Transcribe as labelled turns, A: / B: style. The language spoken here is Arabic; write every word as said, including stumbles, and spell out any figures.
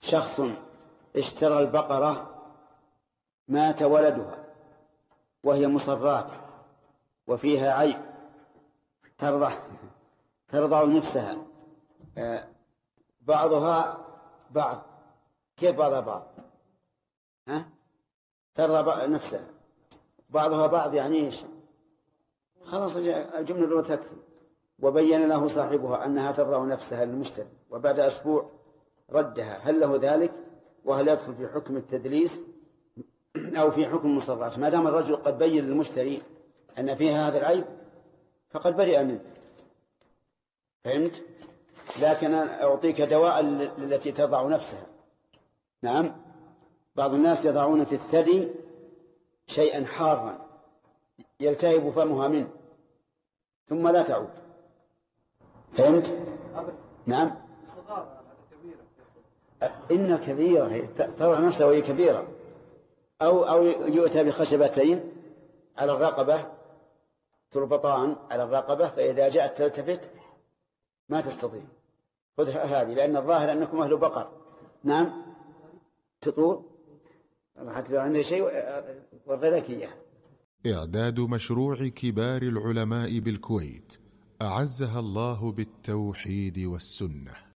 A: شخص اشترى البقرة مات ولدها وهي مصرات وفيها عيب، ترضع ترضع نفسها بعضها بعض. كيف بعضها بعض؟ ها؟ ترضع نفسها بعضها بعض يعني إيش؟ خلاص الجملة الأولى تكفي. وبين له صاحبها أنها ترضع نفسها للمشتري، وبعد أسبوع ردها، هل له ذلك؟ وهل يدخل في حكم التدليس أو في حكم المصرات؟ ما دام الرجل قد بين للمشتري أن فيها هذا العيب فقد برئ منه. فهمت؟ لكن أعطيك دواء التي تضع نفسها. نعم، بعض الناس يضعون في الثدي شيئا حارا يلتهب فمها منه ثم لا تعود. فهمت؟ نعم. إن كبيرة تضع نفسها وهي كبيرة، أو أو يؤتى بخشبتين على الرقبة تربطان على الرقبة، فإذا جاءت تلتفت ما تستطيع. خذها هذه، لأن الظاهر أنكم أهل بقر. نعم تطول حتى لو عندي شيء وغيرك إياه.
B: إعداد مشروع كبار العلماء بالكويت أعزها الله بالتوحيد والسنة.